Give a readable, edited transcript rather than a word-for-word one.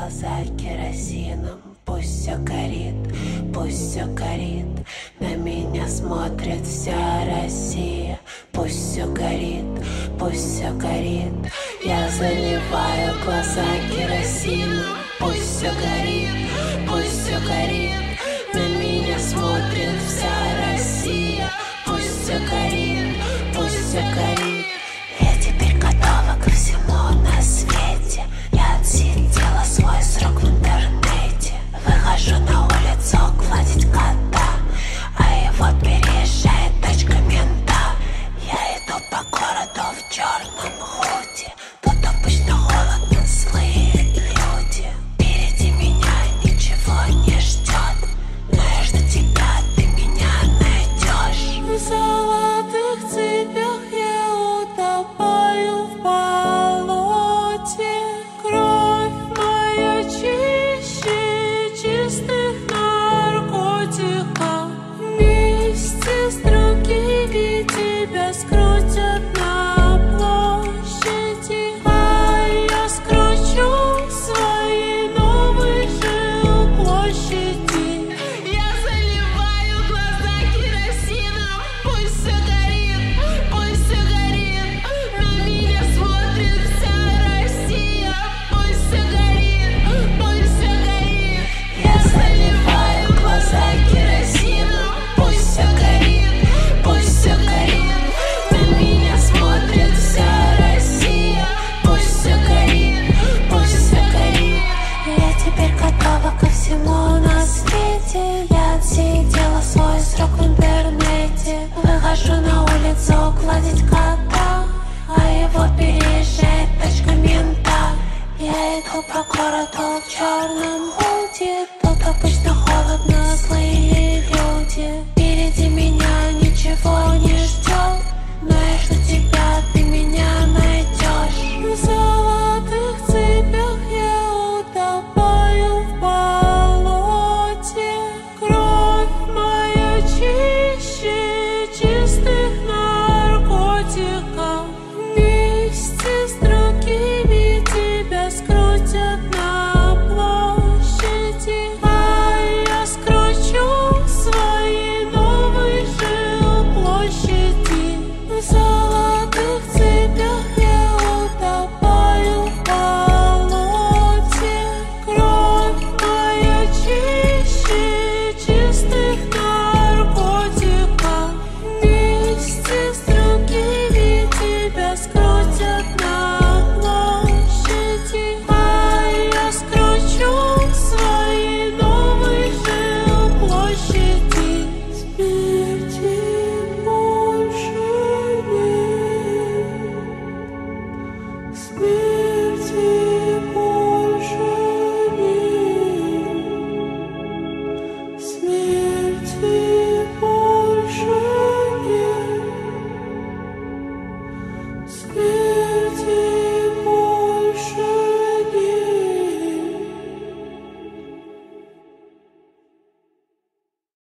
глаза керосином. Пусть все горит, пусть все горит. На меня смотрит вся Россия. Пусть все горит, пусть все горит. Я заливаю глаза керосином. Пусть все горит, пусть все горит. На меня смотрит вся Россия. Пусть все горит, пусть все горит. Я теперь готова ко всему на свете. Я отсидела свой срок в интернете. Выхожу на улицу гладить кота, а его переезжает тачка мента. Я иду по городу в черном худи. Тут обычно холодно, злые люди. Впереди меня ничего не ждет, но я жду тебя, ты меня найдешь. В золотых цепях я утопаю в болоте. Кровь моя чище чистых наркотиков. Вместе с другими тебя скрутят на площади, а я скручу свои новые жилплощади. Я заливаю глаза керосином. Пусть все горит, пусть все горит. На меня смотрит вся Россия. Пусть все горит, пусть все горит. Я заливаю глаза керосином. Пусть все горит, пусть все горит. На меня смотрит вся Россия. Пусть все горит, пусть все горит. Я теперь готова ко всему на свете. Я отсидела свой срок в интернете. Выхожу на улицу гладить кота, а его переезжает тачка мента. Я иду по городу в черном